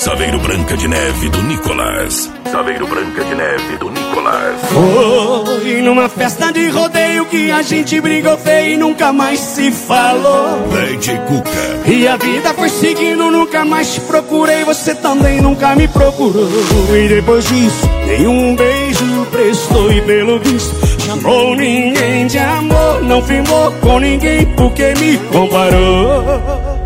Saveiro Branca de Neve do Nicolas. Saveiro Branca de Neve do Nicolas. Foi numa festa de rodeio que a gente brigou feio e nunca mais se falou. DJ Cuca. E a vida foi seguindo, nunca mais te procurei, você também nunca me procurou. E depois disso, nenhum beijo prestou e pelo visto chamou ninguém de amor. Não firmou com ninguém porque me comparou.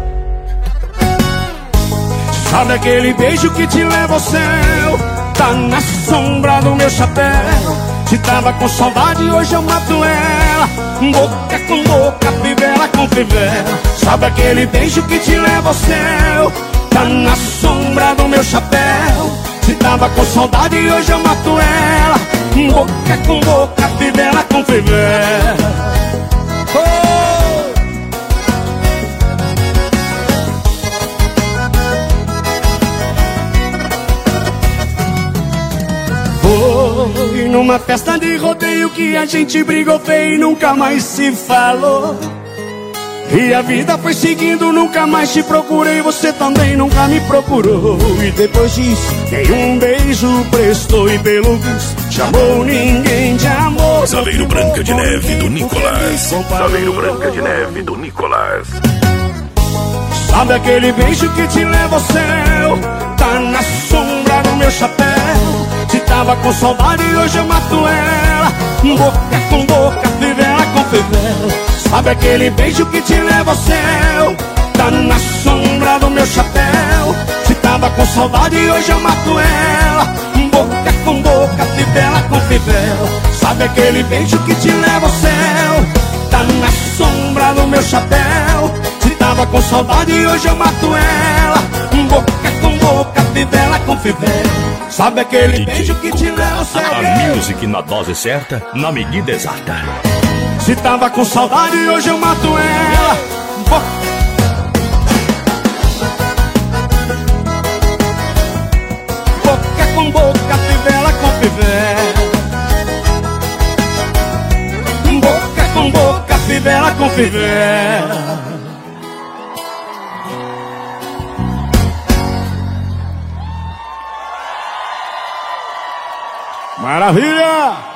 Sabe aquele beijo que te leva ao céu? Tá na sombra do meu chapéu. Se tava com saudade, hoje eu mato ela. Boca com boca, fivela com fivela. Sabe aquele beijo que te leva ao céu? Tá na sombra do meu chapéu. Se tava com saudade, hoje eu mato ela. Boca com boca, fivela com fivela. Foi numa festa de rodeio que a gente brigou feio e nunca mais se falou. E a vida foi seguindo, nunca mais te procurei, você também nunca me procurou. E depois disso, nenhum beijo prestou e pelo visto chamou ninguém de amor. Saveiro Branca de Neve do Nicolas. Saveiro Branca de Neve do Nicolas. Sabe aquele beijo que te leva ao céu? Tá na sombra do meu chapéu. Se tava com saudade, hoje eu mato ela. Boca com boca, fivela com fivela. Sabe aquele beijo que te leva ao céu? Tá na sombra do meu chapéu. Se tava com saudade, hoje eu mato ela. Boca com boca, fivela com fivela. Sabe aquele beijo que te leva ao céu? Tá na sombra do meu chapéu. Se tava com saudade, hoje eu mato ela. Boca com boca, fivela com fivela. Sabe aquele beijo que te leva ao céu? A music na dose certa, na medida exata. Se tava com saudade, hoje eu mato ela. Boca com boca, fivela com fivela. Boca com boca, fivela com fivela. Maravilha!